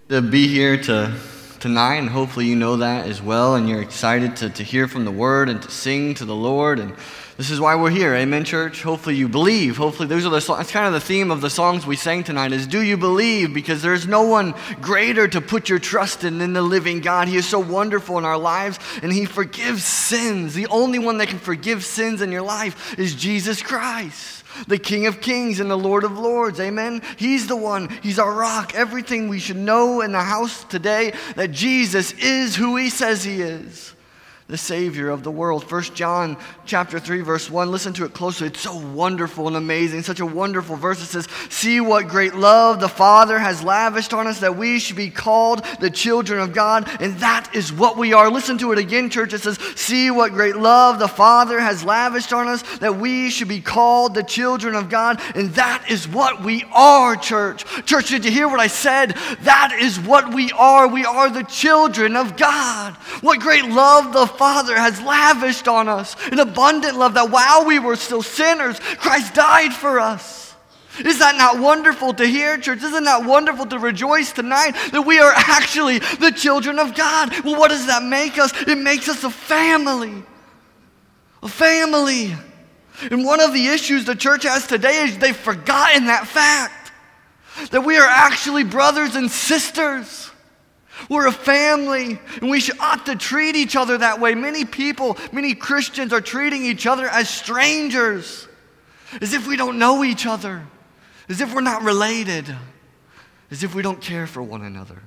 to be here tonight, and hopefully you know that as well, and you're excited to hear from the Word and to sing to the Lord, and this is why we're here. Amen, church? Hopefully you believe. Hopefully those are that's kind of the theme of the songs we sang tonight is, do you believe? Because there's no one greater to put your trust in than the living God. He is so wonderful in our lives, and He forgives sins. The only one that can forgive sins in your life is Jesus Christ, the King of Kings and the Lord of Lords. Amen? He's the one. He's our rock. Everything we should know in the house today, that Jesus is who He says He is, the Savior of the world. 1 John chapter 3, verse 1. Listen to it closely. It's so wonderful and amazing. Such a wonderful verse. It says, see what great love the Father has lavished on us, that we should be called the children of God. And that is what we are. Listen to it again, church. It says, see what great love the Father has lavished on us, that we should be called the children of God. And that is what we are, church. Church, did you hear what I said? That is what we are. We are the children of God. What great love the Father has lavished on us, an abundant love, that while we were still sinners, Christ died for us. Is that not wonderful to hear, church? Isn't that wonderful to rejoice tonight that we are actually the children of God? Well, what does that make us? It makes us a family. A family. And one of the issues the church has today is they've forgotten that fact, that we are actually brothers and sisters. We're a family, and we ought to treat each other that way. Many people, many Christians are treating each other as strangers, as if we don't know each other, as if we're not related, as if we don't care for one another.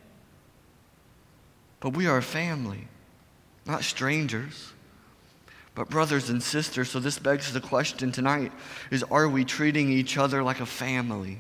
But we are a family, not strangers, but brothers and sisters. So this begs the question tonight is, are we treating each other like a family?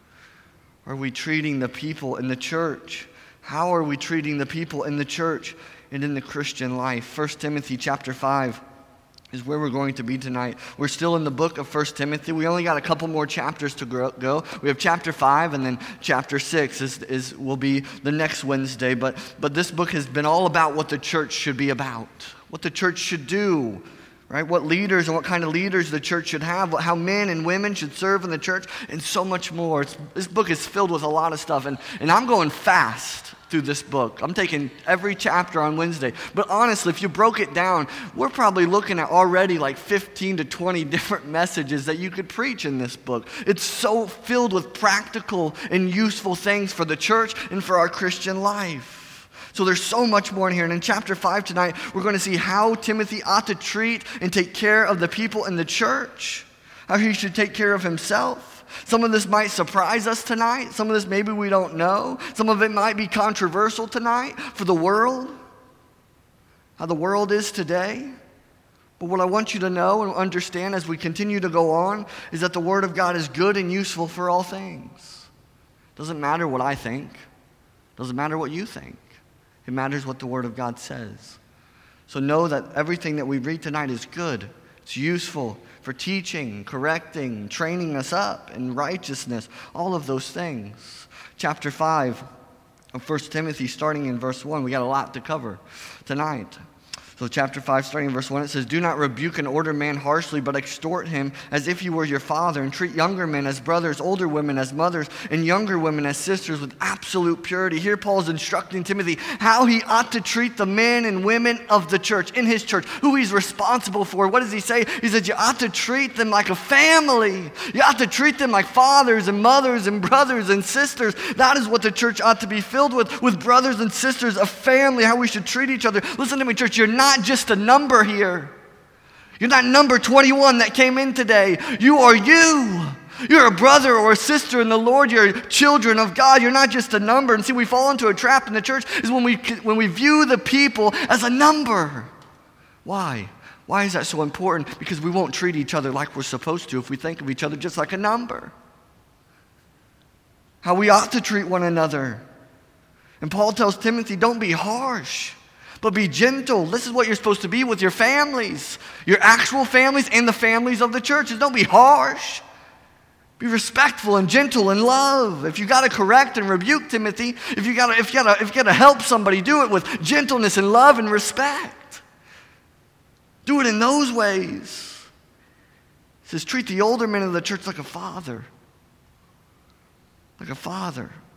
Are we treating the people in the church? How are we treating the people in the church and in the Christian life? 1 Timothy chapter 5 is where we're going to be tonight. We're still in the book of 1 Timothy. We only got a couple more chapters to go. We have chapter 5, and then chapter 6 will be the next Wednesday. But this book has been all about what the church should be about, what the church should do, right? What leaders and what kind of leaders the church should have, how men and women should serve in the church, and so much more. This book is filled with a lot of stuff, and I'm going fast through this book. I'm taking every chapter on Wednesday. But honestly, if you broke it down, we're probably looking at already like 15 to 20 different messages that you could preach in this book. It's so filled with practical and useful things for the church and for our Christian life. So there's so much more in here. And in chapter 5 tonight, we're going to see how Timothy ought to treat and take care of the people in the church, how he should take care of himself. Some of this might surprise us tonight. Some of this maybe we don't know. Some of it might be controversial tonight for the world, how the world is today. But what I want you to know and understand as we continue to go on is that the Word of God is good and useful for all things. Doesn't matter what I think. Doesn't matter what you think. It matters what the Word of God says. So know that everything that we read tonight is good. It's useful for teaching, correcting, training us up in righteousness, all of those things. Chapter 5 of 1 Timothy, starting in verse 1. We got a lot to cover tonight. So chapter 5, starting in verse 1, it says, do not rebuke and order man harshly, but exhort him as if he were your father, and treat younger men as brothers, older women as mothers, and younger women as sisters with absolute purity. Here Paul is instructing Timothy how he ought to treat the men and women of the church, in his church, who he's responsible for. What does he say? He says you ought to treat them like a family. You ought to treat them like fathers and mothers and brothers and sisters. That is what the church ought to be filled with brothers and sisters, a family, how we should treat each other. Listen to me, church, you're not just a number here. You're not number 21 that came in today. You are you. You're a brother or a sister in the Lord. You're children of God. You're not just a number. And see, we fall into a trap in the church is when we view the people as a number. Why? Why is that so important? Because we won't treat each other like we're supposed to if we think of each other just like a number. How we ought to treat one another. And Paul tells Timothy, don't be harsh, but be gentle. This is what you're supposed to be with your families, your actual families and the families of the churches. Don't be harsh. Be respectful and gentle in love. If you got to correct and rebuke Timothy, if you got to help somebody, do it with gentleness and love and respect. Do it in those ways. It says, treat the older men of the church like a father. Like a father.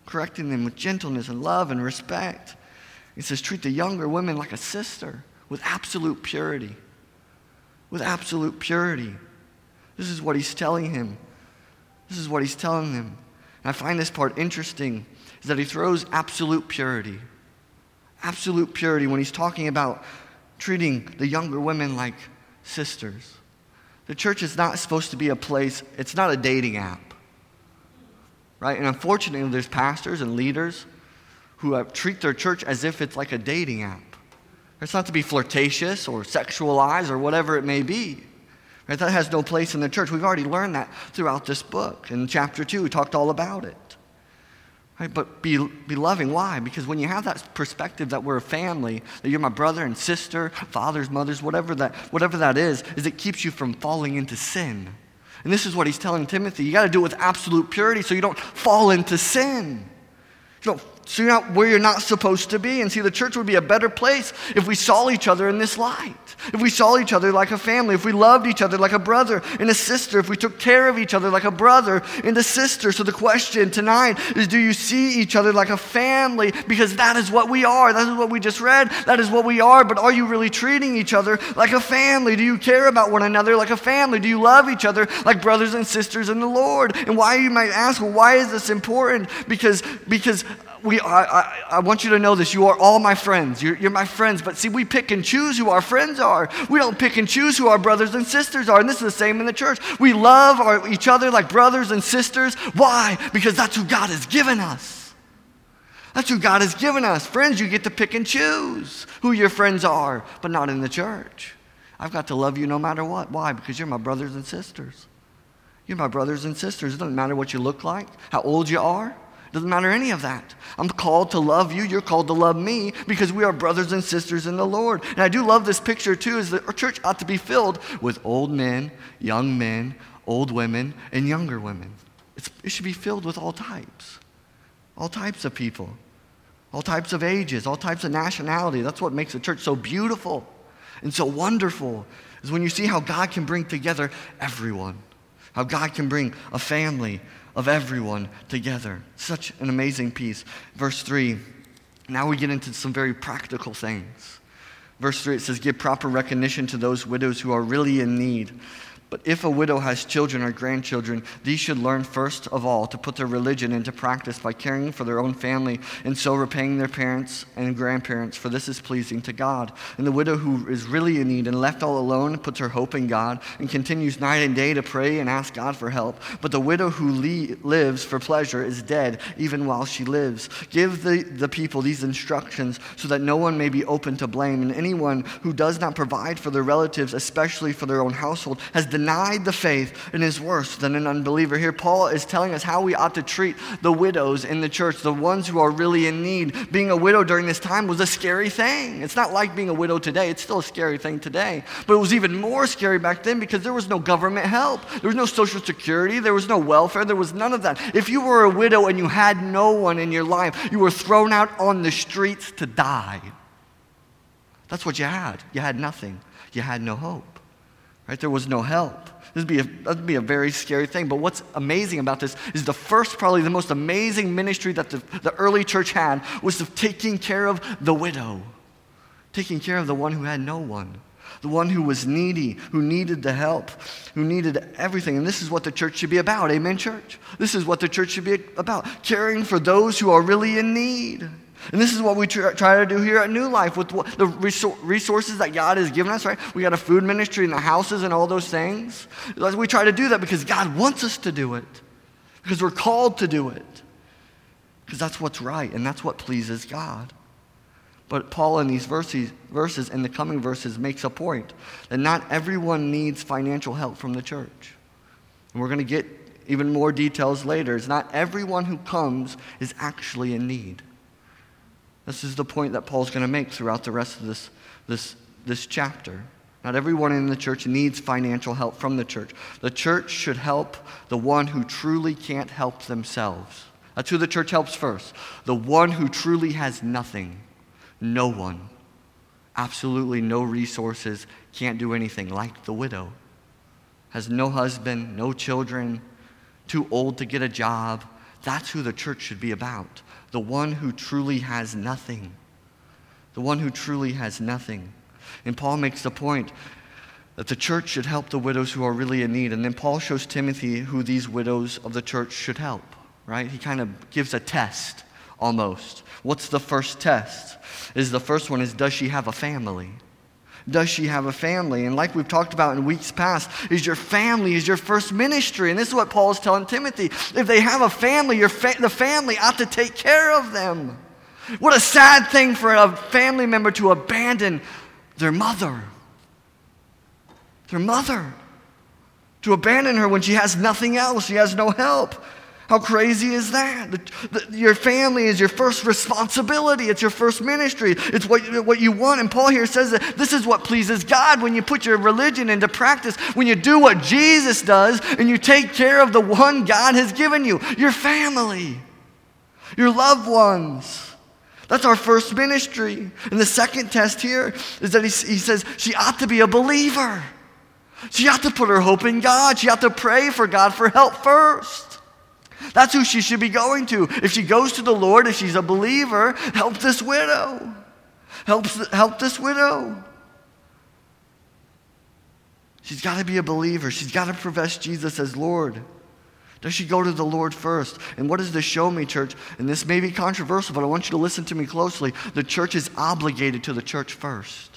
correcting them with gentleness and love and respect. He says, treat the younger women like a sister with absolute purity. With absolute purity. This is what he's telling him. This is what he's telling them. And I find this part interesting, is that he throws absolute purity. Absolute purity when he's talking about treating the younger women like sisters. The church is not supposed to be a place, it's not a dating app. Right? And unfortunately, there's pastors and leaders who treat their church as if it's like a dating app. It's not to be flirtatious or sexualized or whatever it may be. Right? That has no place in the church. We've already learned that throughout this book. In chapter 2, we talked all about it. Right? But be loving. Why? Because when you have that perspective that we're a family, that you're my brother and sister, fathers, mothers, whatever that is it keeps you from falling into sin. And this is what he's telling Timothy. You got to do it with absolute purity so you don't fall into sin. So you're not where you're not supposed to be. And see, the church would be a better place if we saw each other in this light. If we saw each other like a family. If we loved each other like a brother and a sister. If we took care of each other like a brother and a sister. So the question tonight is, do you see each other like a family? Because that is what we are. That is what we just read. That is what we are. But are you really treating each other like a family? Do you care about one another like a family? Do you love each other like brothers and sisters in the Lord? And why, you might ask, well, why is this important? Because I want you to know this. You are all my friends. You're my friends. But see, we pick and choose who our friends are. We don't pick and choose who our brothers and sisters are. And this is the same in the church. We love each other like brothers and sisters. Why? Because that's who God has given us. That's who God has given us. Friends, you get to pick and choose who your friends are, but not in the church. I've got to love you no matter what. Why? Because you're my brothers and sisters. You're my brothers and sisters. It doesn't matter what you look like, how old you are. Doesn't matter any of that. I'm called to love you. You're called to love me because we are brothers and sisters in the Lord. And I do love this picture too, is that our church ought to be filled with old men, old women, and younger women. It should be filled with all types of people, all types of ages, all types of nationality. That's what makes the church so beautiful and so wonderful, is when you see how God can bring together everyone, how God can bring a family of everyone together. Such an amazing piece. Verse 3, now we get into some very practical things. Verse 3, it says, give proper recognition to those widows who are really in need. But if a widow has children or grandchildren, these should learn first of all to put their religion into practice by caring for their own family and so repaying their parents and grandparents, for this is pleasing to God. And the widow who is really in need and left all alone puts her hope in God and continues night and day to pray and ask God for help. But the widow who lives for pleasure is dead even while she lives. Give the people these instructions so that no one may be open to blame. And anyone who does not provide for their relatives, especially for their own household, has denied the faith and is worse than an unbeliever. Here Paul is telling us how we ought to treat the widows in the church, the ones who are really in need. Being a widow during this time was a scary thing. It's not like being a widow today. It's still a scary thing today. But it was even more scary back then because there was no government help. There was no social security. There was no welfare. There was none of that. If you were a widow and you had no one in your life, you were thrown out on the streets to die. That's what you had. You had nothing. You had no hope. Right? There was no help. That'd be a very scary thing. But what's amazing about this is probably the most amazing ministry that the early church had was of taking care of the widow. Taking care of the one who had no one. The one who was needy, who needed the help, who needed everything. And this is what the church should be about. Amen, church? This is what the church should be about. Caring for those who are really in need. And this is what we try to do here at New Life with the resources that God has given us, right? We got a food ministry in the houses and all those things. We try to do that because God wants us to do it. Because we're called to do it. Because that's what's right and that's what pleases God. But Paul in these verses, in the coming verses, makes a point that not everyone needs financial help from the church. And we're going to get even more details later. It's not everyone who comes is actually in need. This is the point that Paul's going to make throughout the rest of this chapter. Not everyone in the church needs financial help from the church. The church should help the one who truly can't help themselves. That's who the church helps first. The one who truly has nothing. No one. Absolutely no resources. Can't do anything. Like the widow. Has no husband, no children. Too old to get a job. That's who the church should be about. The one who truly has nothing. The one who truly has nothing. And Paul makes the point that the church should help the widows who are really in need. And then Paul shows Timothy who these widows of the church should help, right? He kind of gives a test almost. What's the first test? The first one is, does she have a family? Does she have a family? And like we've talked about in weeks past, is your family is your first ministry. And this is what Paul is telling Timothy. If they have a family, the family ought to take care of them. What a sad thing for a family member to abandon their mother. Their mother. To abandon her when she has nothing else. She has no help. How crazy is that? Your family is your first responsibility. It's your first ministry. It's what you want. And Paul here says that this is what pleases God when you put your religion into practice, when you do what Jesus does and you take care of the one God has given you, your family, your loved ones. That's our first ministry. And the second test here is that he says she ought to be a believer. She ought to put her hope in God. She ought to pray for God for help first. That's who she should be going to. If she goes to the Lord, if she's a believer, help this widow. Help this widow. She's got to be a believer. She's got to profess Jesus as Lord. Does she go to the Lord first? And what does this show me, church? And this may be controversial, but I want you to listen to me closely. The church is obligated to the church first.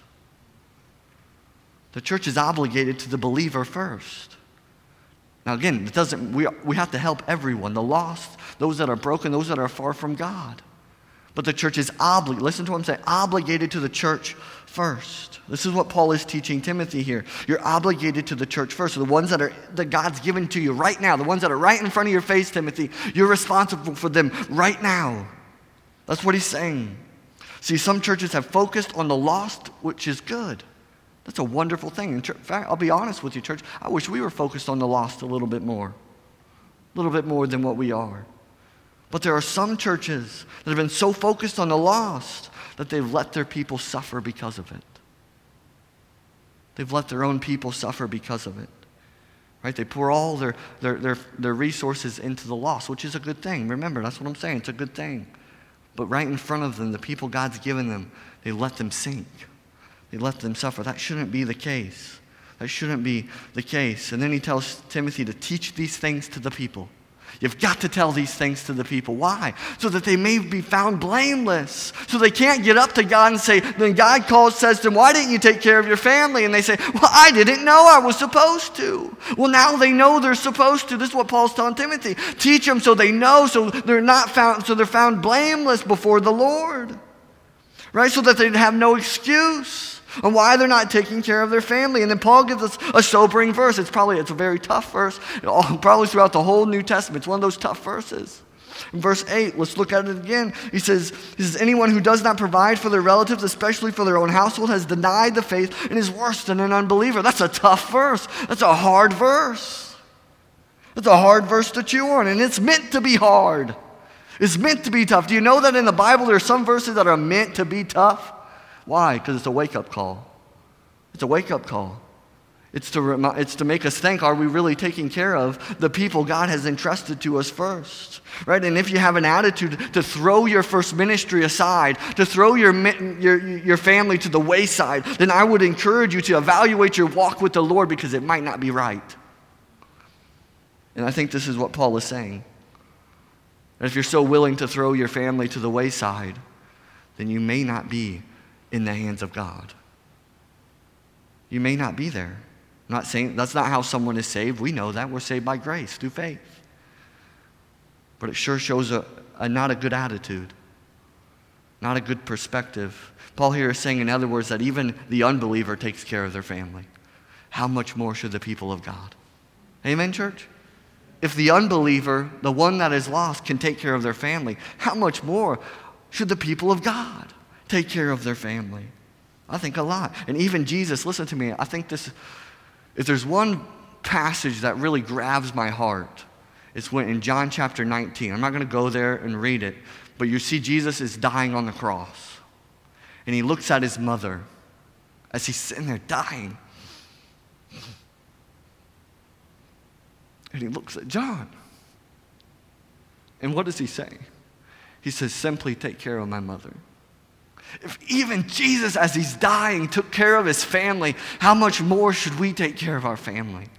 The church is obligated to the believer first. Now again, we have to help everyone, the lost, those that are broken, those that are far from God. But the church is obligated, listen to what I'm saying, obligated to the church first. This is what Paul is teaching Timothy here. You're obligated to the church first. So the ones that God's given to you right now, the ones that are right in front of your face, Timothy, you're responsible for them right now. That's what he's saying. See, some churches have focused on the lost, which is good. That's a wonderful thing. In fact, I'll be honest with you, church. I wish we were focused on the lost a little bit more than what we are. But there are some churches that have been so focused on the lost that they've let their people suffer because of it. They've let their own people suffer because of it. Right? They pour all their resources into the lost, which is a good thing. Remember, that's what I'm saying. It's a good thing. But right in front of them, the people God's given them, they let them sink. They let them suffer. That shouldn't be the case. That shouldn't be the case. And then he tells Timothy to teach these things to the people. You've got to tell these things to the people. Why? So that they may be found blameless. So they can't get up to God and say, then God says to them, why didn't you take care of your family? And they say, well, I didn't know I was supposed to. Well, now they know they're supposed to. This is what Paul's telling Timothy. Teach them so they know, so they're found blameless before the Lord. Right? So that they'd have no excuse on why they're not taking care of their family. And then Paul gives us a sobering verse. It's a very tough verse, probably throughout the whole New Testament. It's one of those tough verses. In verse 8, let's look at it again. He says, anyone who does not provide for their relatives, especially for their own household, has denied the faith and is worse than an unbeliever. That's a tough verse. That's a hard verse. That's a hard verse to chew on, and it's meant to be hard. It's meant to be tough. Do you know that in the Bible there are some verses that are meant to be tough? Why? Because it's a wake-up call. It's a wake-up call. It's to make us think, are we really taking care of the people God has entrusted to us first? Right? And if you have an attitude to throw your first ministry aside, to throw your family to the wayside, then I would encourage you to evaluate your walk with the Lord, because it might not be right. And I think this is what Paul is saying. If you're so willing to throw your family to the wayside, then you may not be in the hands of God. You may not be there. I'm not saying that's not how someone is saved. We know that. We're saved by grace, through faith. But it sure shows not a good attitude, not a good perspective. Paul here is saying, in other words, that even the unbeliever takes care of their family. How much more should the people of God? Amen, church? If the unbeliever, the one that is lost, can take care of their family, how much more should the people of God take care of their family? I think a lot. And even Jesus, listen to me, I think if there's one passage that really grabs my heart, it's when in John chapter 19. I'm not going to go there and read it, but you see Jesus is dying on the cross. And he looks at his mother as he's sitting there dying. And he looks at John. And what does he say? He says, simply take care of my mother. If even Jesus, as he's dying, took care of his family, how much more should we take care of our family?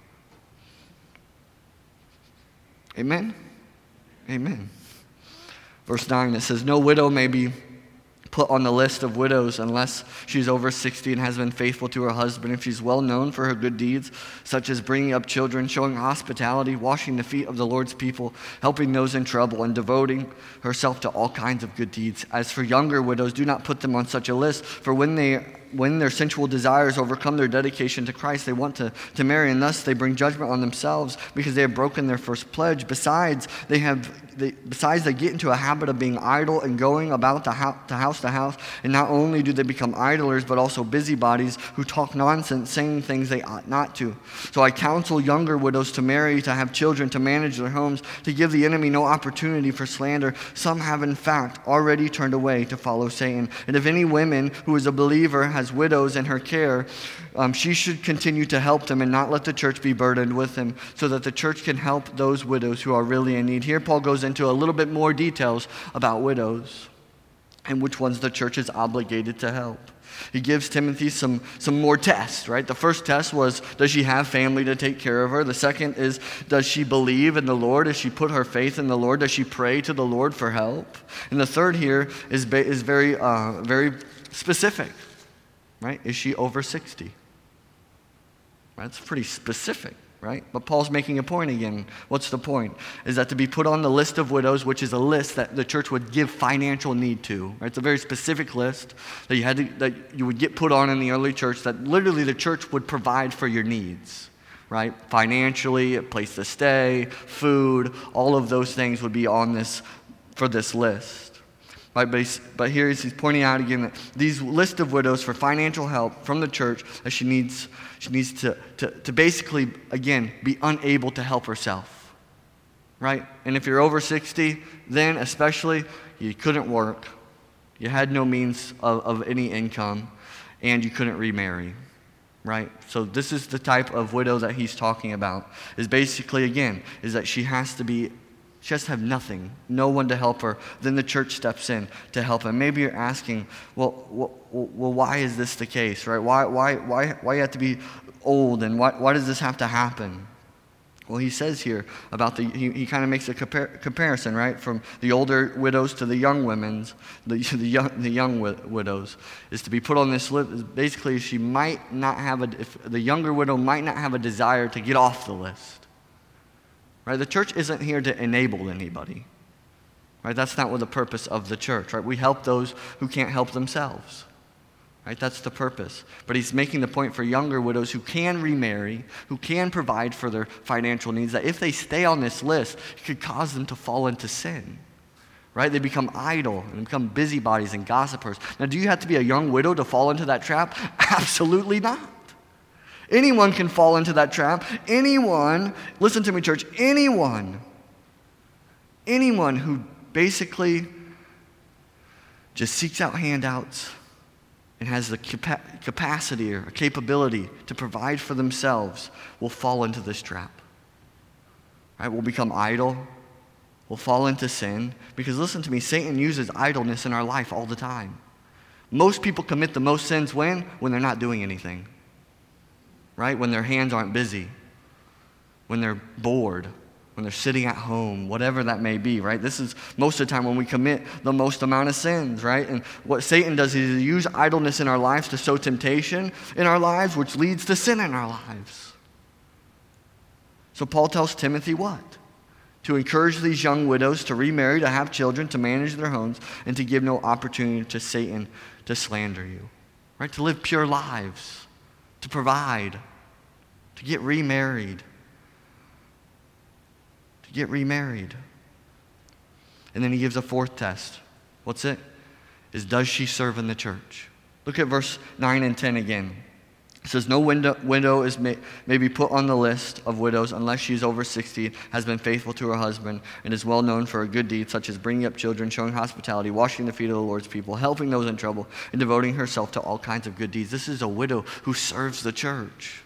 Amen? Amen. Verse 9, it says, no widow may be put on the list of widows unless she's over 60 and has been faithful to her husband, if she's well known for her good deeds, such as bringing up children, showing hospitality, washing the feet of the Lord's people, helping those in trouble, and devoting herself to all kinds of good deeds. As for younger widows, do not put them on such a list, for when their sensual desires overcome their dedication to Christ, they want to marry, and thus they bring judgment on themselves because they have broken their first pledge. Besides, they get into a habit of being idle and going about house to house, and not only do they become idlers, but also busybodies who talk nonsense, saying things they ought not to. So I counsel younger widows to marry, to have children, to manage their homes, to give the enemy no opportunity for slander. Some have, in fact, already turned away to follow Satan. And if any woman who is a believer has widows in her care, she should continue to help them and not let the church be burdened with them, so that the church can help those widows who are really in need. Here Paul goes into a little bit more details about widows and which ones the church is obligated to help. He gives Timothy some more tests, right? The first test was, does she have family to take care of her? The second is, does she believe in the Lord? Does she put her faith in the Lord? Does she pray to the Lord for help? And the third here is very specific, right? Is she over 60? That's pretty specific, right? But Paul's making a point again. What's the point? Is that to be put on the list of widows, which is a list that the church would give financial need to, right? It's a very specific list that you would get put on in the early church, that literally the church would provide for your needs, right? Financially, a place to stay, food, all of those things would be on this for this list. Right, but here he's pointing out again that these list of widows for financial help from the church, that she needs to basically, again, be unable to help herself. Right? And if you're over 60, then especially, you couldn't work, you had no means of any income, and you couldn't remarry. Right? So this is the type of widow that he's talking about, is basically, again, is that she has to have nothing, no one to help her. Then the church steps in to help her. Maybe you're asking, well, why is this the case, right? Why you have to be old, and why does this have to happen? Well, he says here about he kind of makes a comparison, right, from the older widows to the young women's, the young widows, is to be put on this list. Basically, the younger widow might not have a desire to get off the list. Right? The church isn't here to enable anybody. Right? That's not what the purpose of the church. Right? We help those who can't help themselves. Right? That's the purpose. But he's making the point for younger widows who can remarry, who can provide for their financial needs, that if they stay on this list, it could cause them to fall into sin. Right? They become idle and become busybodies and gossipers. Now, do you have to be a young widow to fall into that trap? Absolutely not. Anyone can fall into that trap. Anyone, listen to me, church, anyone who basically just seeks out handouts and has the capacity or capability to provide for themselves will fall into this trap. Right? We'll become idle. We'll fall into sin. Because listen to me, Satan uses idleness in our life all the time. Most people commit the most sins when they're not doing anything. Right? When their hands aren't busy, when they're bored, when they're sitting at home, whatever that may be, right? This is most of the time when we commit the most amount of sins, right? And what Satan does is use idleness in our lives to sow temptation in our lives, which leads to sin in our lives. So Paul tells Timothy what? To encourage these young widows to remarry, to have children, to manage their homes, and to give no opportunity to Satan to slander you, right? To live pure lives, to provide, to get remarried. And then he gives a fourth test. What's it? Is does she serve in the church? Look at verse 9 and 10 again. It says, no widow may be put on the list of widows unless she is over 60, has been faithful to her husband, and is well known for a good deed, such as bringing up children, showing hospitality, washing the feet of the Lord's people, helping those in trouble, and devoting herself to all kinds of good deeds. This is a widow who serves the church,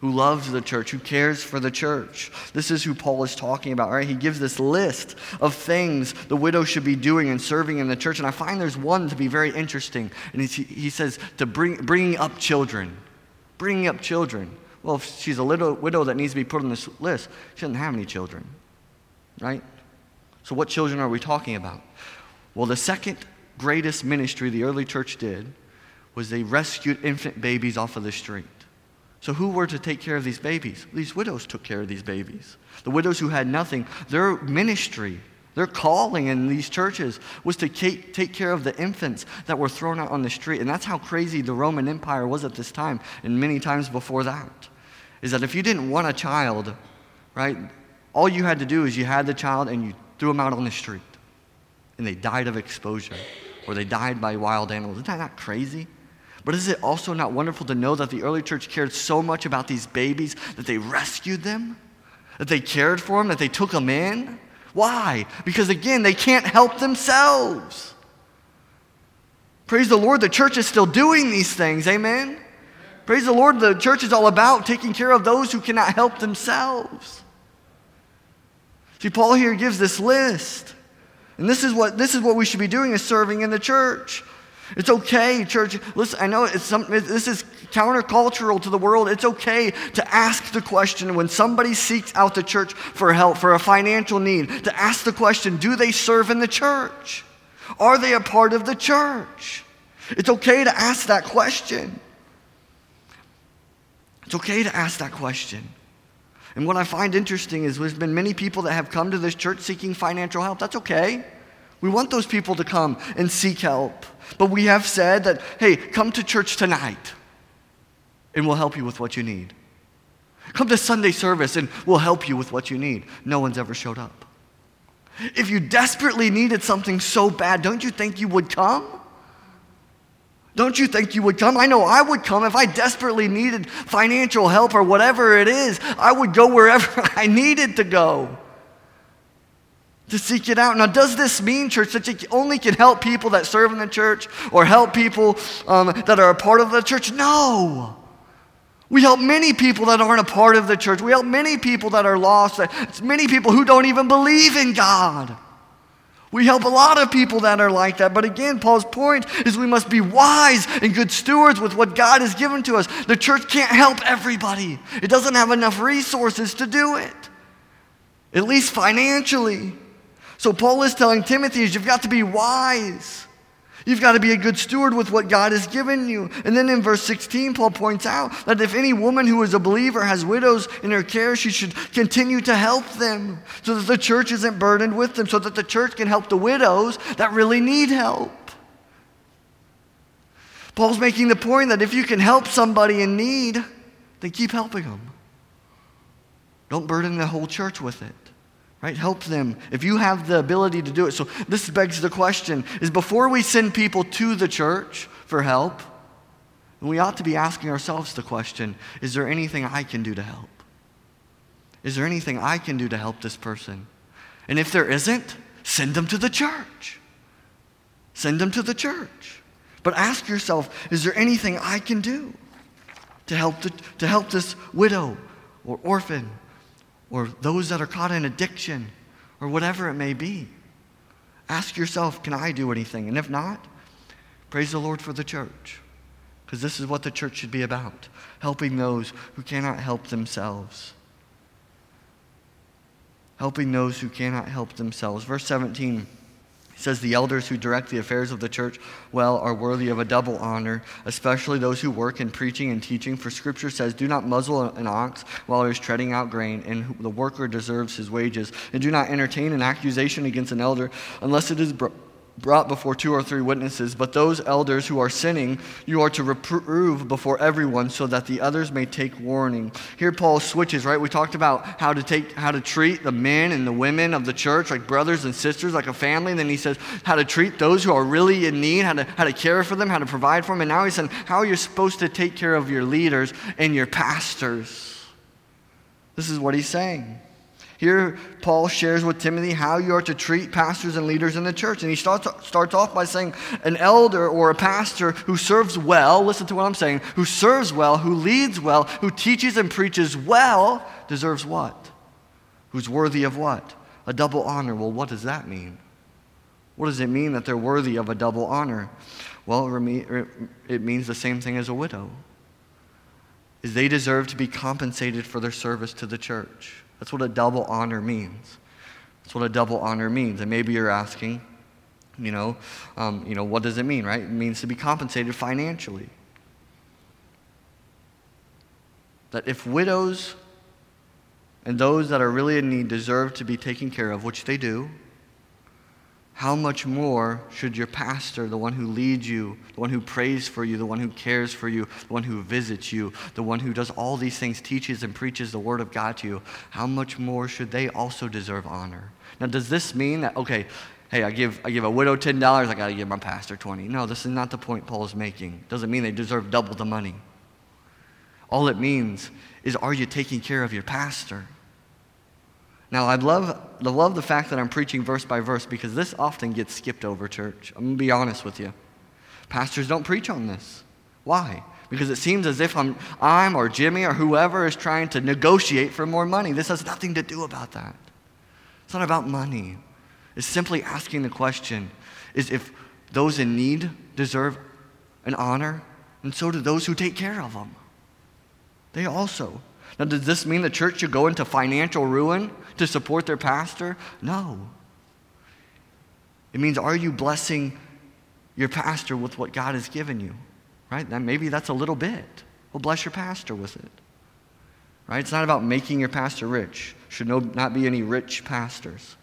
who loves the church, who cares for the church. This is who Paul is talking about, right? He gives this list of things the widow should be doing and serving in the church. And I find there's one to be very interesting. And he says to bringing up children. Bringing up children. Well, if she's a little widow that needs to be put on this list, she doesn't have any children, right? So what children are we talking about? Well, the second greatest ministry the early church did was they rescued infant babies off of the street. So who were to take care of these babies? These widows took care of these babies. The widows who had nothing, their ministry, their calling in these churches was to take care of the infants that were thrown out on the street. And that's how crazy the Roman Empire was at this time, and many times before that, is that if you didn't want a child, right, all you had to do is you had the child and you threw them out on the street. And they died of exposure, or they died by wild animals. Isn't that not crazy? But is it also not wonderful to know that the early church cared so much about these babies that they rescued them, that they cared for them, that they took them in? Why? Because again, they can't help themselves. Praise the Lord, the church is still doing these things, amen? Praise the Lord, the church is all about taking care of those who cannot help themselves. See, Paul here gives this list. And this is what we should be doing, is serving in the church. It's okay, church. Listen, I know this is countercultural to the world. It's okay to ask the question when somebody seeks out the church for help, for a financial need, to ask the question, do they serve in the church? Are they a part of the church? It's okay to ask that question. It's okay to ask that question. And what I find interesting is there's been many people that have come to this church seeking financial help. That's okay. We want those people to come and seek help. But we have said that, hey, come to church tonight and we'll help you with what you need. Come to Sunday service and we'll help you with what you need. No one's ever showed up. If you desperately needed something so bad, don't you think you would come? Don't you think you would come? I know I would come if I desperately needed financial help or whatever it is. I would go wherever I needed to go to seek it out. Now, does this mean, church, that you only can help people that serve in the church or help people that are a part of the church? No. We help many people that aren't a part of the church. We help many people that are lost. It's many people who don't even believe in God. We help a lot of people that are like that. But again, Paul's point is we must be wise and good stewards with what God has given to us. The church can't help everybody. It doesn't have enough resources to do it, at least financially. So Paul is telling Timothy, you've got to be wise. You've got to be a good steward with what God has given you. And then in verse 16, Paul points out that if any woman who is a believer has widows in her care, she should continue to help them so that the church isn't burdened with them, so that the church can help the widows that really need help. Paul's making the point that if you can help somebody in need, then keep helping them. Don't burden the whole church with it. Right? Help them if you have the ability to do it. So this begs the question, is before we send people to the church for help, we ought to be asking ourselves the question, is there anything I can do to help? Is there anything I can do to help this person? And if there isn't, send them to the church. Send them to the church. But ask yourself, is there anything I can do to help this widow or orphan, or those that are caught in addiction, or whatever it may be? Ask yourself, can I do anything? And if not, praise the Lord for the church, because this is what the church should be about, helping those who cannot help themselves. Helping those who cannot help themselves. Verse 17 says, the elders who direct the affairs of the church well are worthy of a double honor, especially those who work in preaching and teaching. For Scripture says, do not muzzle an ox while it is treading out grain, and the worker deserves his wages. And do not entertain an accusation against an elder unless it is brought before 2 or 3 witnesses. But those elders who are sinning, you are to reprove before everyone, so that the others may take warning. Here Paul switches, right? We talked about how to treat the men and the women of the church like brothers and sisters, like a family. And then he says how to treat those who are really in need, how to care for them, how to provide for them. And now he's saying how you're supposed to take care of your leaders and your pastors. This is what he's saying. Here, Paul shares with Timothy how you are to treat pastors and leaders in the church. And he starts off by saying an elder or a pastor who serves well, listen to what I'm saying, who serves well, who leads well, who teaches and preaches well, deserves what? Who's worthy of what? A double honor. Well, what does that mean? What does it mean that they're worthy of a double honor? Well, it means the same thing as a widow. Is they deserve to be compensated for their service to the church. That's what a double honor means. That's what a double honor means. And maybe you're asking, what does it mean, right? It means to be compensated financially. That if widows and those that are really in need deserve to be taken care of, which they do, how much more should your pastor, the one who leads you, the one who prays for you, the one who cares for you, the one who visits you, the one who does all these things, teaches and preaches the word of God to you, how much more should they also deserve honor? Now, does this mean that, okay, hey, I give a widow $10, I got to give my pastor $20? No, this is not the point Paul is making. It doesn't mean they deserve double the money. All it means is, are you taking care of your pastor? Now, I love the fact that I'm preaching verse by verse because this often gets skipped over, church. I'm going to be honest with you. Pastors don't preach on this. Why? Because it seems as if I'm or Jimmy or whoever is trying to negotiate for more money. This has nothing to do about that. It's not about money. It's simply asking the question, is if those in need deserve an honor, and so do those who take care of them. They also. Now, does this mean the church should go into financial ruin to support their pastor? No. It means, are you blessing your pastor with what God has given you? Right? Maybe that's a little bit. Well, bless your pastor with it. Right? It's not about making your pastor rich. Should not be any rich pastors.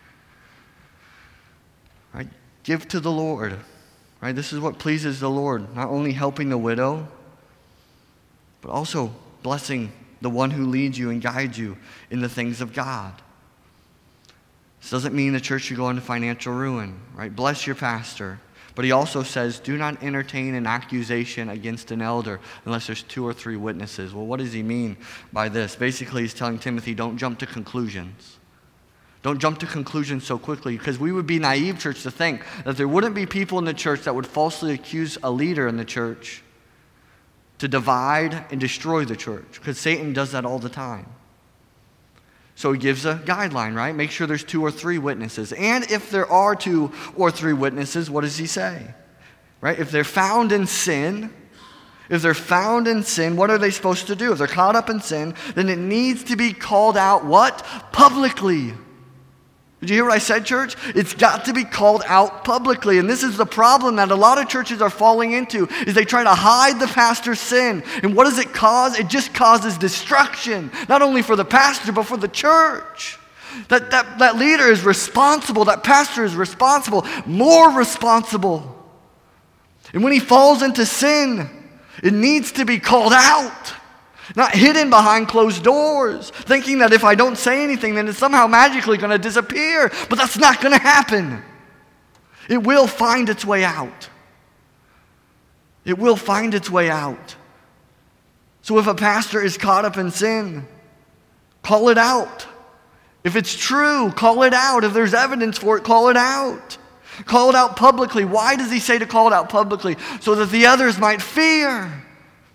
Right? Give to the Lord. Right? This is what pleases the Lord. Not only helping the widow, but also blessing the one who leads you and guides you in the things of God. This doesn't mean the church should go into financial ruin, right? Bless your pastor. But he also says, do not entertain an accusation against an elder unless there's 2 or 3 witnesses. Well, what does he mean by this? Basically, he's telling Timothy, don't jump to conclusions. Don't jump to conclusions so quickly, because we would be naive, church, to think that there wouldn't be people in the church that would falsely accuse a leader in the church to divide and destroy the church, because Satan does that all the time. So he gives a guideline, right? Make sure there's 2 or 3 witnesses. And if there are 2 or 3 witnesses, what does he say? Right? If they're found in sin, what are they supposed to do? If they're caught up in sin, then it needs to be called out what? Publicly. Did you hear what I said, church? It's got to be called out publicly. And this is the problem that a lot of churches are falling into, is they try to hide the pastor's sin. And what does it cause? It just causes destruction, not only for the pastor, but for the church. That leader is responsible, that pastor is responsible, more responsible. And when he falls into sin, it needs to be called out. Not hidden behind closed doors, thinking that if I don't say anything, then it's somehow magically going to disappear. But that's not going to happen. It will find its way out. It will find its way out. So if a pastor is caught up in sin, call it out. If it's true, call it out. If there's evidence for it, call it out. Call it out publicly. Why does he say to call it out publicly? So that the others might fear.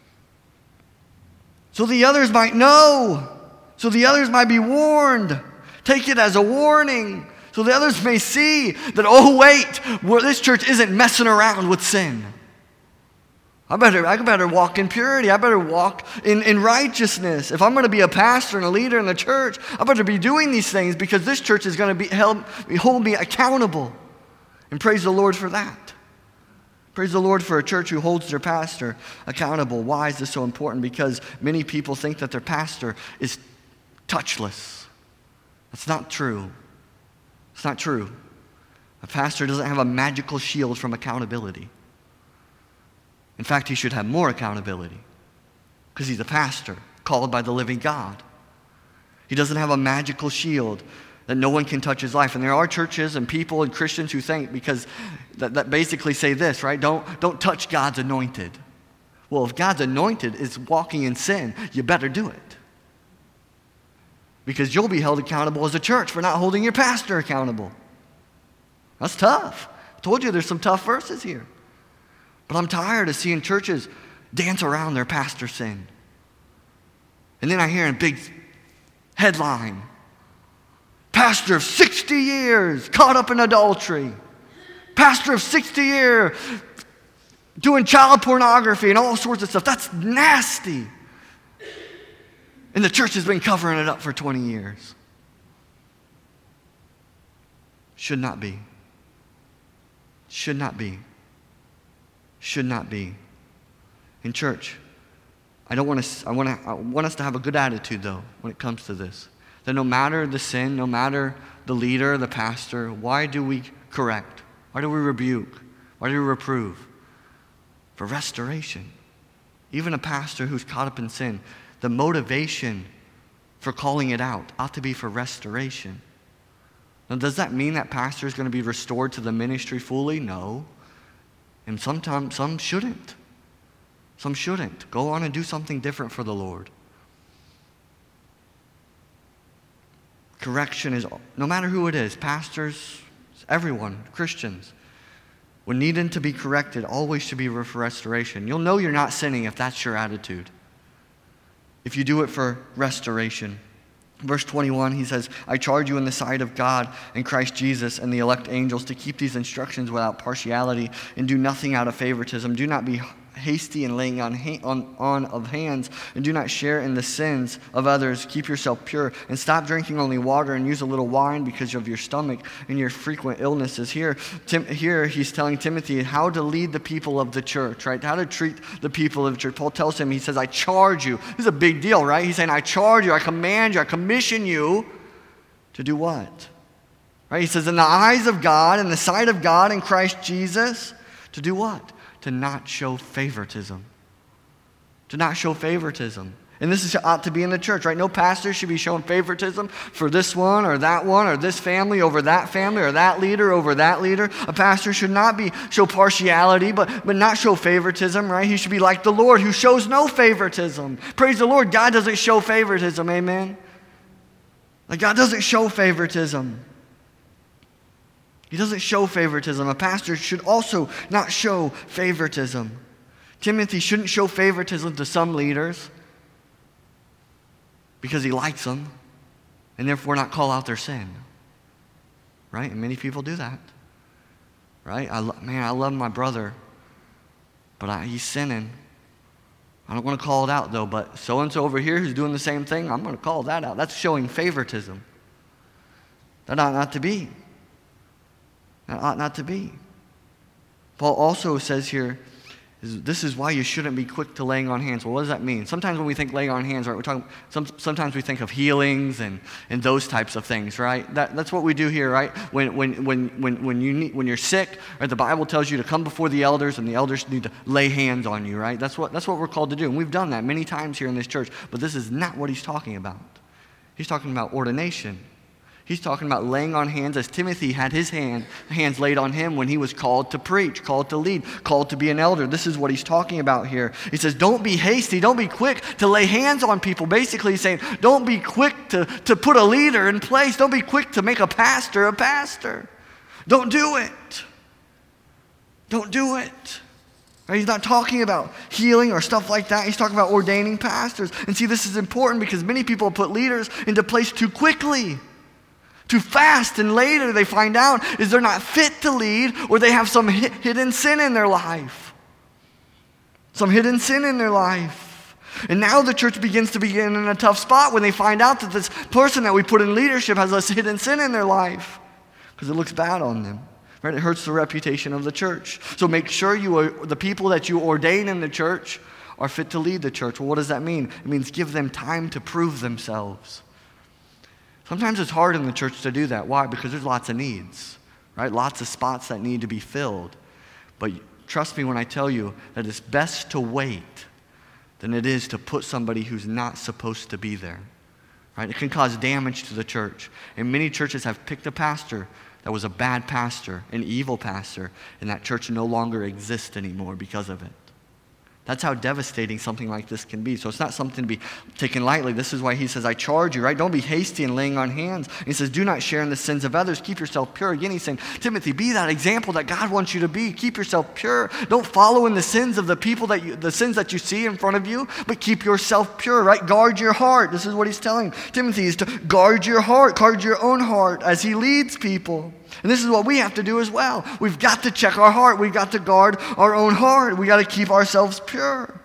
So the others might know. So the others might be warned. Take it as a warning. So the others may see that, oh wait, this church isn't messing around with sin. I better walk in purity. I better walk in righteousness. If I'm going to be a pastor and a leader in the church, I better be doing these things, because this church is going to hold me accountable. And praise the Lord for that. Praise the Lord for a church who holds their pastor accountable. Why is this so important? Because many people think that their pastor is touchless. That's not true. It's not true. A pastor doesn't have a magical shield from accountability. In fact, he should have more accountability, because he's a pastor called by the living God. He doesn't have a magical shield that no one can touch his life. And there are churches and people and Christians who think, because that basically say this, right? Don't touch God's anointed. Well, if God's anointed is walking in sin, you better do it. because you'll be held accountable as a church for not holding your pastor accountable. That's tough. I told you there's some tough verses here. But I'm tired of seeing churches dance around their pastor's sin. And then I hear a big headline, pastor of 60 years caught up in adultery. Pastor of 60 years doing child pornography and all sorts of stuff. That's nasty. And the church has been covering it up for 20 years. Should not be. Should not be. Should not be. In church, I want us to have a good attitude, though, when it comes to this. That no matter the sin, no matter the leader, the pastor, why do we correct? Why do we rebuke? Why do we reprove? For restoration. Even a pastor who's caught up in sin, the motivation for calling it out ought to be for restoration. Now, does that mean that pastor is going to be restored to the ministry fully? No. And sometimes some shouldn't. Some shouldn't. Go on and do something different for the Lord. Correction is, no matter who it is, pastors, everyone, Christians, when needing to be corrected, always should be for restoration. You'll know you're not sinning if that's your attitude. If you do it for restoration. Verse 21, he says, I charge you in the sight of God and Christ Jesus and the elect angels to keep these instructions without partiality and do nothing out of favoritism. Do not be hasty in laying on of hands, and do not share in the sins of others. Keep yourself pure, and stop drinking only water, and use a little wine because of your stomach and your frequent illnesses. Here he's telling Timothy how to lead the people of the church, right? How to treat the people of the church. Paul tells him, he says, I charge you. This is a big deal, right? He's saying, I charge you, I command you, I commission you to do what? Right? He says, in the eyes of God, in the sight of God in Christ Jesus, to do what? To not show favoritism. To not show favoritism. And this ought to be in the church, right? No pastor should be showing favoritism for this one or this family over that family or that leader over that leader. A pastor should not show partiality, but not show favoritism, right? He should be like the Lord who shows no favoritism. Praise the Lord, God doesn't show favoritism, amen? Like God doesn't show favoritism. He doesn't show favoritism. A pastor should also not show favoritism. Timothy shouldn't show favoritism to some leaders because he likes them and therefore not call out their sin. Right? And many people do that. Right? I love my brother, but he's sinning. I don't want to call it out though, but so-and-so over here who's doing the same thing, I'm going to call that out. That's showing favoritism. That ought not to be. That ought not to be. Paul also says here, this is why you shouldn't be quick to laying on hands. Well, what does that mean? Sometimes when we think laying on hands, right, sometimes we think of healings and those types of things, right? That's what we do here, right? When you're sick, right, the Bible tells you to come before the elders, and the elders need to lay hands on you, right? That's what we're called to do, and we've done that many times here in this church. But this is not what he's talking about. He's talking about ordination. He's talking about laying on hands as Timothy had his hands laid on him when he was called to preach, called to lead, called to be an elder. This is what he's talking about here. He says, don't be hasty, don't be quick to lay hands on people. Basically he's saying, don't be quick to put a leader in place. Don't be quick to make a pastor a pastor. Don't do it. Don't do it. Right? He's not talking about healing or stuff like that. He's talking about ordaining pastors. And see, this is important because many people put leaders into place too quickly. Too fast, and later they find out is they're not fit to lead, or they have some hidden sin in their life. Some hidden sin in their life. And now the church begins to be in a tough spot when they find out that this person that we put in leadership has a hidden sin in their life, because it looks bad on them. Right? It hurts the reputation of the church. So make sure the people that you ordain in the church are fit to lead the church. Well, what does that mean? It means give them time to prove themselves. Sometimes it's hard in the church to do that. Why? Because there's lots of needs, right? Lots of spots that need to be filled. But trust me when I tell you that it's best to wait than it is to put somebody who's not supposed to be there, right? It can cause damage to the church. And many churches have picked a pastor that was a bad pastor, an evil pastor, and that church no longer exists anymore because of it. That's how devastating something like this can be. So it's not something to be taken lightly. This is why he says, I charge you, right? Don't be hasty in laying on hands. And he says, do not share in the sins of others. Keep yourself pure. Again, he's saying, Timothy, be that example that God wants you to be. Keep yourself pure. Don't follow in the sins of the people the sins that you see in front of you, but keep yourself pure, right? Guard your heart. This is what he's telling Timothy, is to guard your heart, guard your own heart as he leads people. And this is what we have to do as well. We've got to check our heart. We've got to guard our own heart. We've got to keep ourselves pure.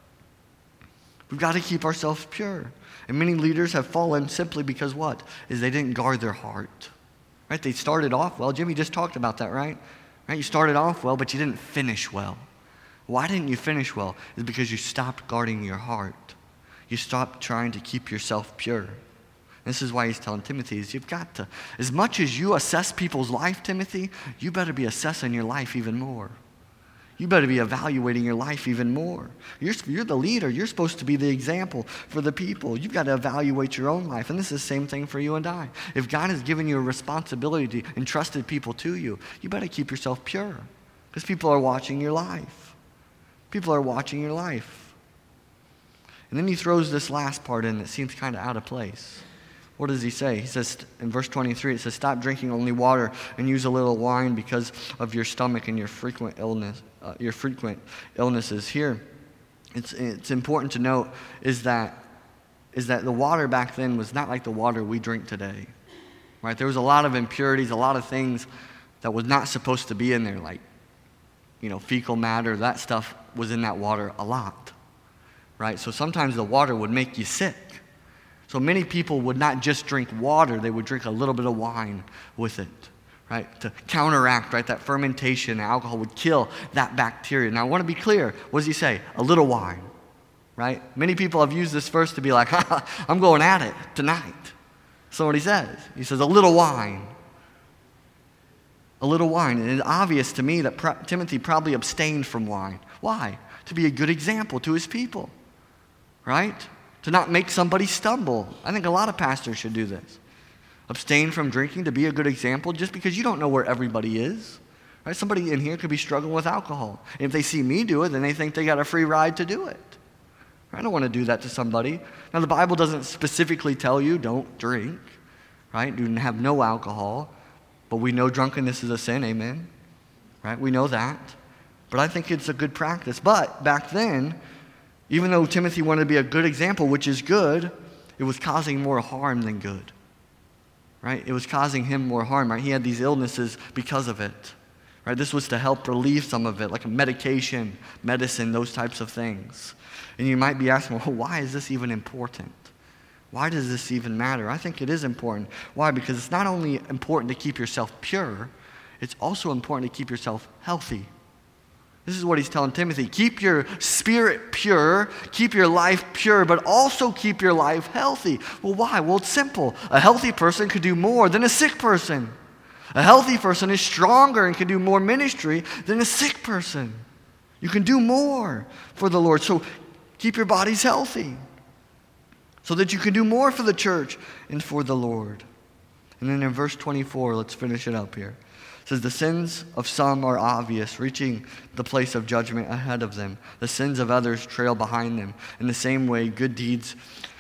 We've got to keep ourselves pure. And many leaders have fallen simply because what? Is they didn't guard their heart. Right? They started off well. Jimmy just talked about that, right? You started off well, but you didn't finish well. Why didn't you finish well? It's because you stopped guarding your heart. You stopped trying to keep yourself pure. This is why he's telling Timothy, is you've got to, as much as you assess people's life, Timothy, you better be assessing your life even more. You better be evaluating your life even more. You're the leader. You're supposed to be the example for the people. You've got to evaluate your own life. And this is the same thing for you and I. If God has given you a responsibility to entrusted people to you, you better keep yourself pure. Because people are watching your life. People are watching your life. And then he throws this last part in that seems kind of out of place. What does he say? He says in verse 23, it says, stop drinking only water and use a little wine because of your stomach and your frequent illnesses. Here, it's important to note is that the water back then was not like the water we drink today. Right? There was a lot of impurities, a lot of things that was not supposed to be in there, like, fecal matter. That stuff was in that water a lot. Right? So sometimes the water would make you sick. So many people would not just drink water, they would drink a little bit of wine with it, right? To counteract, right? That fermentation, alcohol would kill that bacteria. Now I want to be clear, what does he say? A little wine, right? Many people have used this verse to be like, I'm going at it tonight. So what he says? He says, a little wine. A little wine. And it's obvious to me that Timothy probably abstained from wine. Why? To be a good example to his people, right? To not make somebody stumble. I think a lot of pastors should do this. Abstain from drinking to be a good example just because you don't know where everybody is. Right? Somebody in here could be struggling with alcohol. And if they see me do it, then they think they got a free ride to do it. I don't want to do that to somebody. Now the Bible doesn't specifically tell you don't drink. Right? Do have no alcohol. But we know drunkenness is a sin, amen? Right? We know that. But I think it's a good practice. But back then, even though Timothy wanted to be a good example, which is good, it was causing more harm than good. Right? It was causing him more harm. Right? He had these illnesses because of it. Right? This was to help relieve some of it, like a medication, medicine, those types of things. And you might be asking, well, why is this even important? Why does this even matter? I think it is important. Why? Because it's not only important to keep yourself pure, it's also important to keep yourself healthy. This is what he's telling Timothy. Keep your spirit pure, keep your life pure, but also keep your life healthy. Well, why? Well, it's simple. A healthy person could do more than a sick person. A healthy person is stronger and can do more ministry than a sick person. You can do more for the Lord. So keep your bodies healthy so that you can do more for the church and for the Lord. And then in verse 24, let's finish it up here. It says, the sins of some are obvious, reaching the place of judgment ahead of them. The sins of others trail behind them. In the same way, good deeds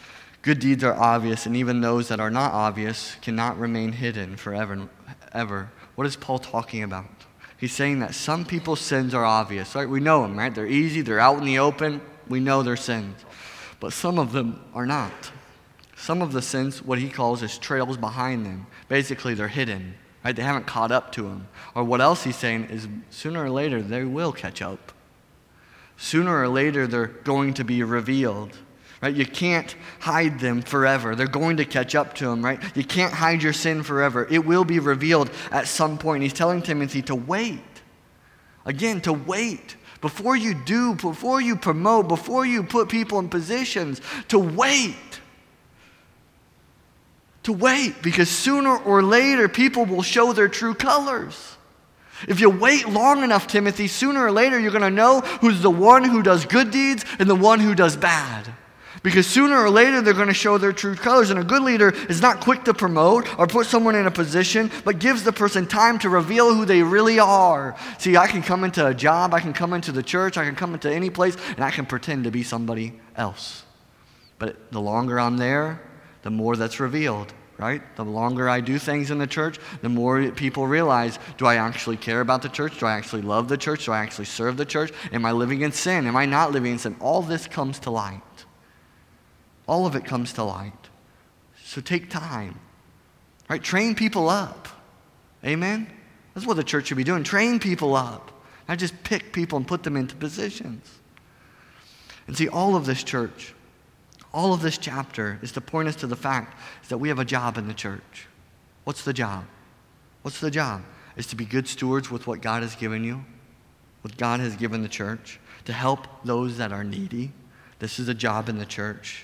are obvious, and even those that are not obvious cannot remain hidden forever. What is Paul talking about? He's saying that some people's sins are obvious, right? We know them, right? They're easy, they're out in the open. We know their sins. But some of them are not. Some of the sins, what he calls, is trails behind them. Basically, they're hidden. Right? They haven't caught up to him. Or what else he's saying is sooner or later they will catch up. Sooner or later they're going to be revealed. Right? You can't hide them forever. They're going to catch up to him, right? You can't hide your sin forever. It will be revealed at some point. He's telling Timothy to wait. Again, to wait. Before you do, before you promote, before you put people in positions, to wait. To wait, because sooner or later people will show their true colors. If you wait long enough, Timothy, sooner or later you're going to know who's the one who does good deeds and the one who does bad. Because sooner or later, they're going to show their true colors. And a good leader is not quick to promote or put someone in a position, but gives the person time to reveal who they really are. See, I can come into a job, I can come into the church, I can come into any place, and I can pretend to be somebody else. But the longer I'm there, the more that's revealed, right? The longer I do things in the church, the more people realize, do I actually care about the church? Do I actually love the church? Do I actually serve the church? Am I living in sin? Am I not living in sin? All this comes to light. All of it comes to light. So take time, right? Train people up. Amen? That's what the church should be doing. Train people up. Not just pick people and put them into positions. And see, all of this church, all of this chapter is to point us to the fact that we have a job in the church. What's the job? What's the job? It's to be good stewards with what God has given you, what God has given the church, to help those that are needy. This is a job in the church.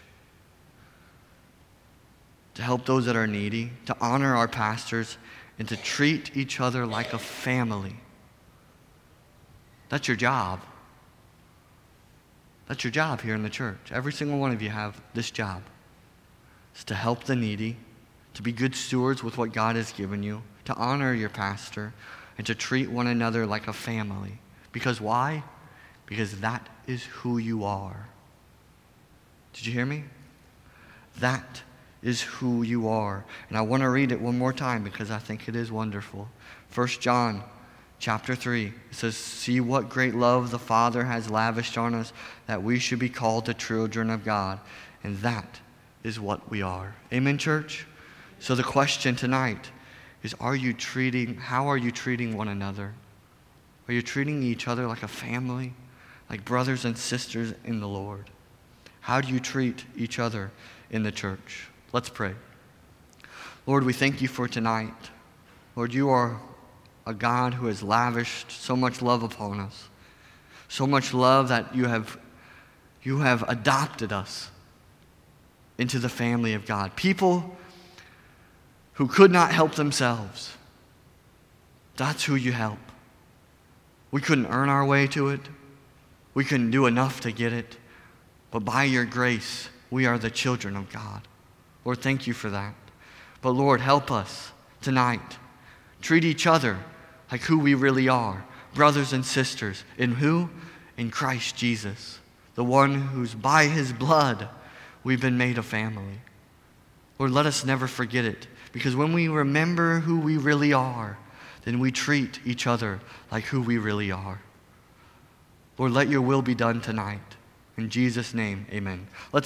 To help those that are needy, to honor our pastors, and to treat each other like a family. That's your job. That's your job here in the church. Every single one of you have this job. It's to help the needy, to be good stewards with what God has given you, to honor your pastor, and to treat one another like a family. Because why? Because that is who you are. Did you hear me? That is who you are. And I want to read it one more time because I think it is wonderful. 1 John chapter 3, it says, "See what great love the Father has lavished on us, that we should be called the children of God. And that is what we are." Amen, church? So the question tonight is, how are you treating one another? Are you treating each other like a family, like brothers and sisters in the Lord? How do you treat each other in the church? Let's pray. Lord, we thank you for tonight. Lord, you are a God who has lavished so much love upon us, so much love that you have adopted us into the family of God. People who could not help themselves. That's who you help. We couldn't earn our way to it. We couldn't do enough to get it. But by your grace, we are the children of God. Lord, thank you for that. But Lord, help us tonight. Treat each other like who we really are. Brothers and sisters. In who? In Christ Jesus. The one who's by his blood we've been made a family. Lord, let us never forget it. Because when we remember who we really are, then we treat each other like who we really are. Lord, let your will be done tonight. In Jesus' name, amen. Let's